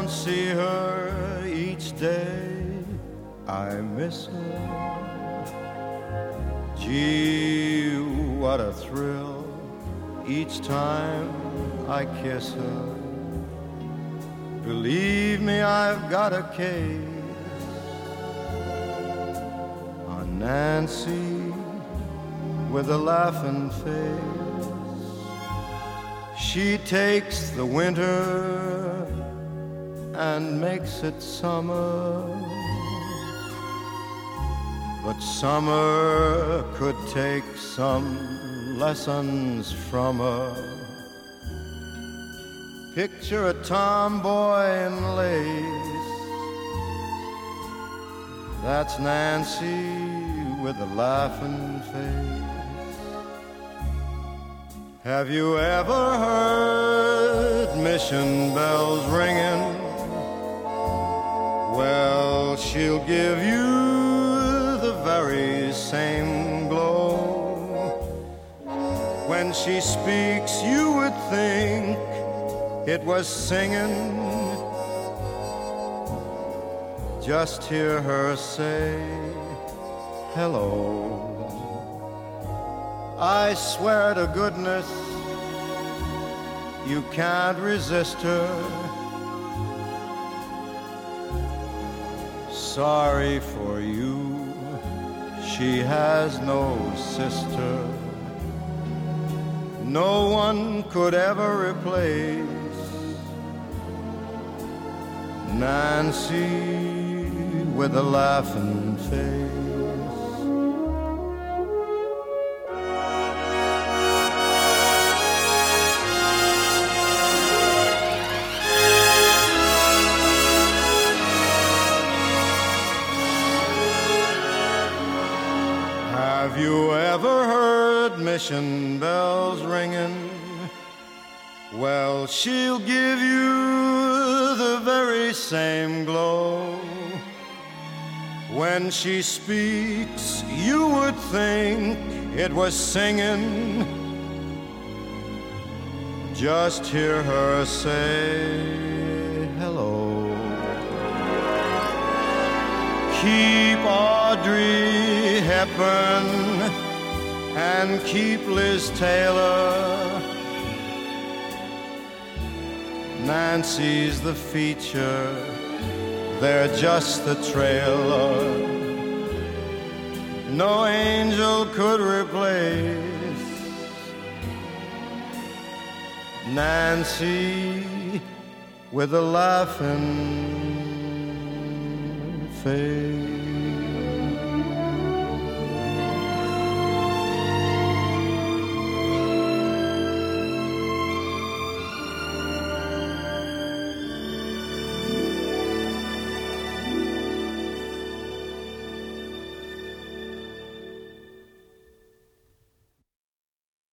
don't see her each day, I miss her. Gee, what a thrill each time I kiss her. Believe me, I've got a case on Nancy with a laughing face. She takes the winter and makes it summer, but summer could take some lessons from her. Picture a tomboy in lace, that's Nancy with a laughing face. Have you ever heard mission bells ringing? Well, she'll give you the very same glow. When she speaks, you would think it was singing. Just hear her say hello. I swear to goodness, you can't resist her. Sorry for you, she has no sister. No one could ever replace Nancy with a laughing face. Have you ever heard mission bells ringing? Well, she'll give you the very same glow. When she speaks, you would think it was singing. Just hear her say hello. Keep Audrey Hepburn and keep Liz Taylor. Nancy's the feature, they're just the trailer. No angel could replace Nancy with a laughing face.